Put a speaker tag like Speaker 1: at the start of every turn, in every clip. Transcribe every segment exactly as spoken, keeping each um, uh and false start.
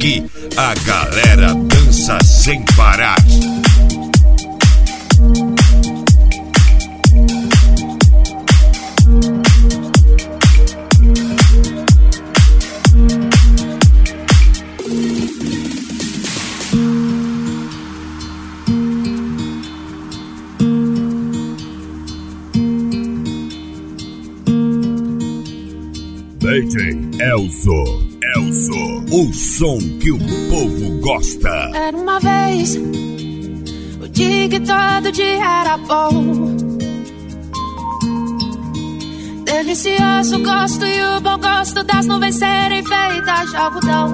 Speaker 1: Aqui a galera dança sem parar. D J Elzo, Elzo, o som que o povo gosta.
Speaker 2: Era uma vez o dia que todo dia era bom, delicioso gosto e o bom gosto das nuvens serem feitas de algodão.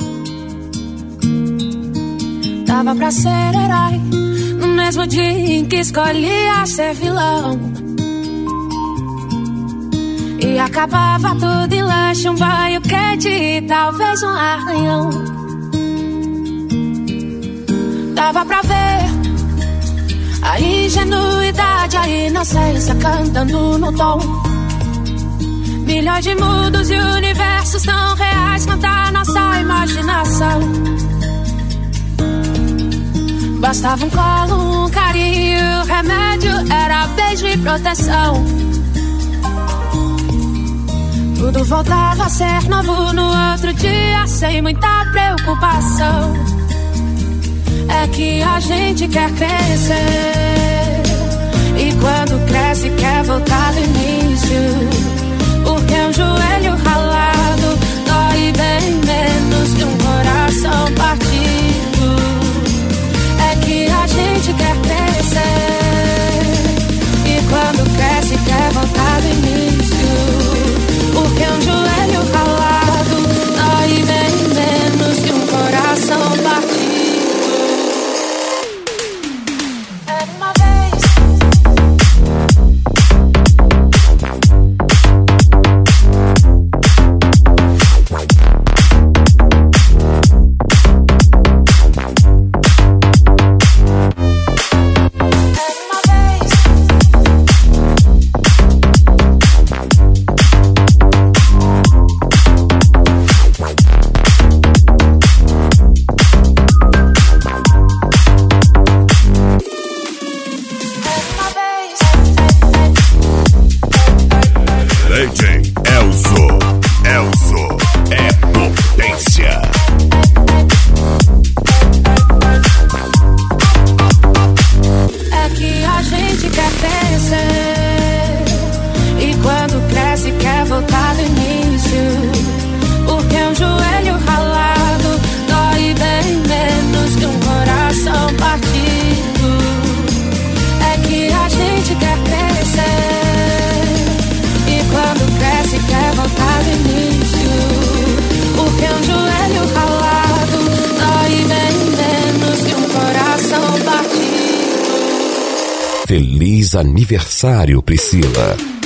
Speaker 2: Dava pra ser herói no mesmo dia em que escolhia ser vilão. E acabava tudo em lanche, um banho quente e talvez um arranhão. Dava pra ver a ingenuidade, a inocência cantando no tom. Milhões de mundos e universos tão reais quanto a nossa imaginação. Bastava um colo, um carinho, o remédio era beijo e proteção. Tudo voltava a ser novo no outro dia, sem muita preocupação. É que a gente quer crescer, e quando cresce quer voltar do início. Porque um joelho ralado dói bem menos que um coração partido. É que a gente quer crescer, e quando cresce quer voltar do início. Porque um joelho ralado dói bem menos que um coração partido. Era uma vez
Speaker 1: D J Elzo, Elzo é potência.
Speaker 2: é que a gente quer crescer, e quando cresce quer voltar do início. Porque um joelho ralado dói bem menos que um coração partido. É que a gente quer crescer, e quando cresce quer voltar do início. Porque um joelho ralado dói bem menos que um coração partido.
Speaker 3: Feliz aniversário, Priscila.